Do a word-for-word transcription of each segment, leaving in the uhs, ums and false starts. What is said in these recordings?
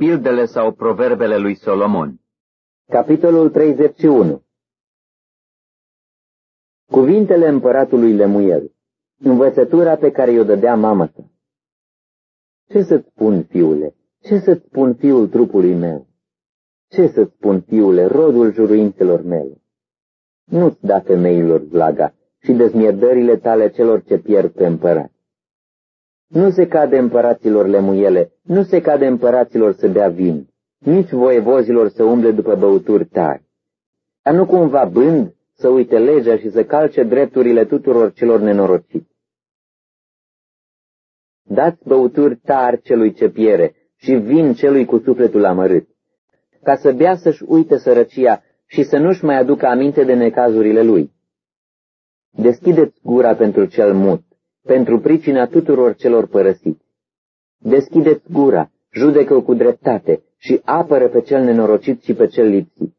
Pildele sau proverbele lui Solomon. Capitolul treizeci și unu. Cuvintele împăratului Lemuel. Învățătura pe care i-o dădea mama sa. Ce să-ți spun, fiule? Ce să-ți spun, fiul trupului meu? Ce să-ți spun, fiule, rodul juruințelor mele? Nu-ți da femeilor vlaga și dezmierdările tale celor ce pierd pe împărat. Nu se cade împăraților Lemuele, nu se cade împăraților să bea vin, nici voievozilor să umble după băuturi tari. Dar nu cumva bând să uite legea și să calce drepturile tuturor celor nenorociți. Dați băuturi tari celui ce piere și vin celui cu sufletul amărât, ca să bea să-și uite sărăcia și să nu-și mai aducă aminte de necazurile lui. Deschideți gura pentru cel mut, pentru pricina tuturor celor părăsiți. Deschideți gura, judecă cu dreptate și apără pe cel nenorocit și pe cel lipsit.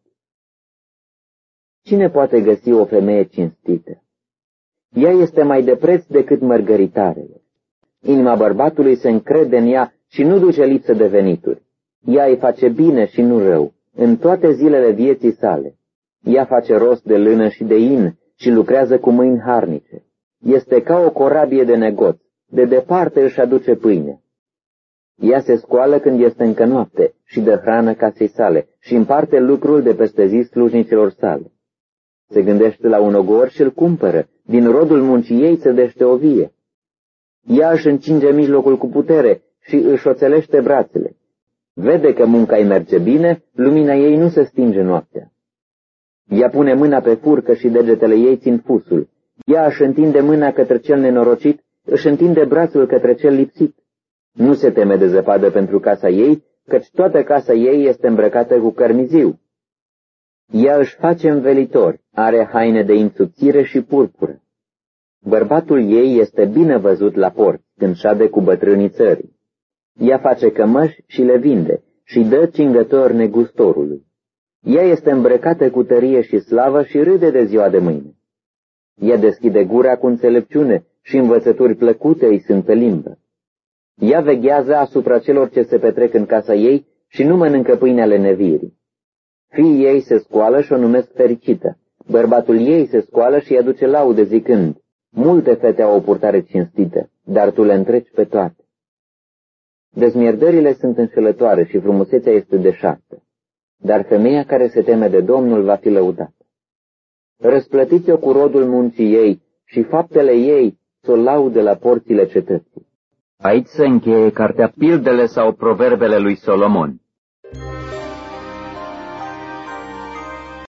Cine poate găsi o femeie cinstită? Ea este mai de preț decât mărgăritarele. Inima bărbatului se încrede în ea și nu duce lipsă de venituri. Ea îi face bine și nu rău, în toate zilele vieții sale. Ea face rost de lână și de in și lucrează cu mâini harnice. Este ca o corabie de negoț, de departe își aduce pâine. Ea se scoală când este încă noapte și dă hrană casei sale și împarte lucrul de peste zi slujnicilor sale. Se gândește la un ogor și îl cumpără, din rodul muncii ei se dește o vie. Ea își încinge mijlocul cu putere și își oțelește brațele. Vede că munca îi merge bine, lumina ei nu se stinge noaptea. Ea pune mâna pe furcă și degetele ei țin fusul. Ea își întinde mâna către cel nenorocit, își întinde brațul către cel lipsit. Nu se teme de zăpadă pentru casa ei, căci toată casa ei este îmbrăcată cu cărmiziu. Ea își face învelitor, are haine de in subțire și purpură. Bărbatul ei este bine văzut la port, când șade cu bătrânii țării. Ea face cămăși și le vinde și dă cingător negustorului. Ea este îmbrăcată cu tărie și slavă și râde de ziua de mâine. Ea deschide gura cu înțelepciune și învățături plăcute îi sunt pe limbă. Ea veghează asupra celor ce se petrec în casa ei și nu mănâncă pâinea lenevirii. Fiii ei se scoală și o numesc fericită. Bărbatul ei se scoală și îi aduce laude zicând, multe fete au o purtare cinstită, dar tu le întreci pe toate. Dezmierdările sunt înșelătoare și frumusețea este deșartă, dar femeia care se teme de Domnul va fi lăudată. Răsplătiți-o cu rodul muncii ei și faptele ei s-o laude la porțile cetății. Aici se încheie cartea Pildele sau proverbele lui Solomon.